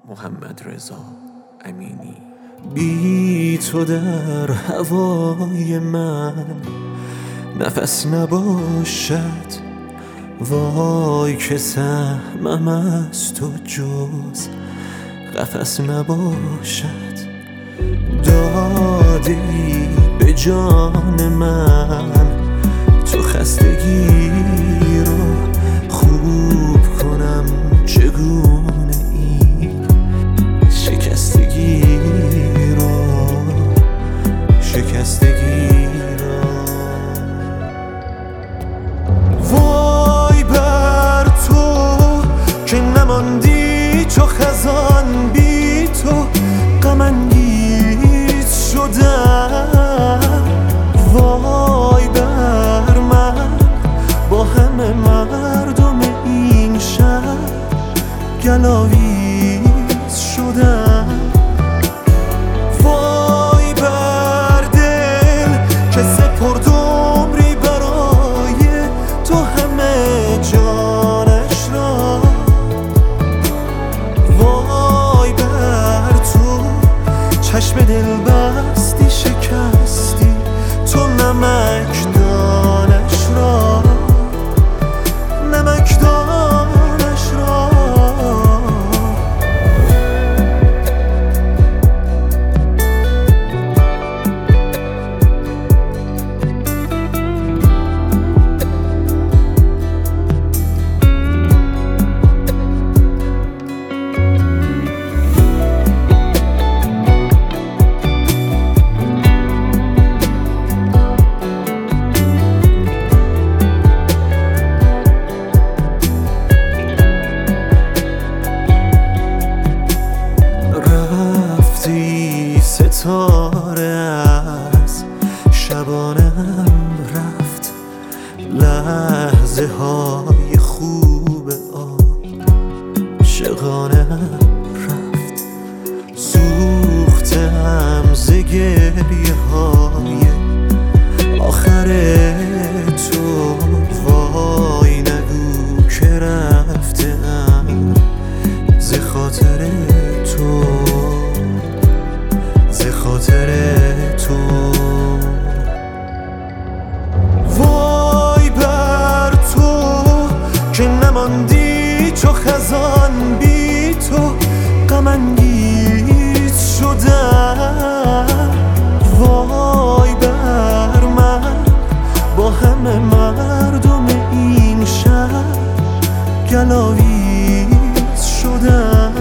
محمدرضا امینی. بی تو در هوای من نفس نباشد، وای که سهمم از تو جز قفس نباشد. داده ای به جان من تو خستگی رو خوب کنم، چگونه این شکستگی رو وای بر تو که نماندی چو خزان، بی تو غم انگیز شدم. وای بر من با همه مردم این شهر گلاویز شدم. وای بر دل که سپرد عمری برای تو همه جانش را. وای بر تو چشم دل بستی، شکستی تو نمکدانش را، نمکدانش را. ستاره از شبانم رفت، لحظه های خوب عاشقانم رفت. سوختم ز گریه های آخر تو، وای نگو که رفتم ز خاطر تو، تو. وای بر تو که نماندی چو خزان، بی تو غم انگیز شدم. وای بر من با همه مردم این شهر گلاویز شدم.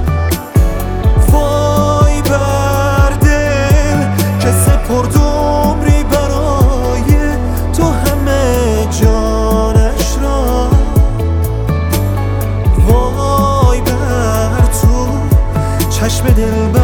سپرد عمری برای تو همه جانش را. وای بر تو چشم دل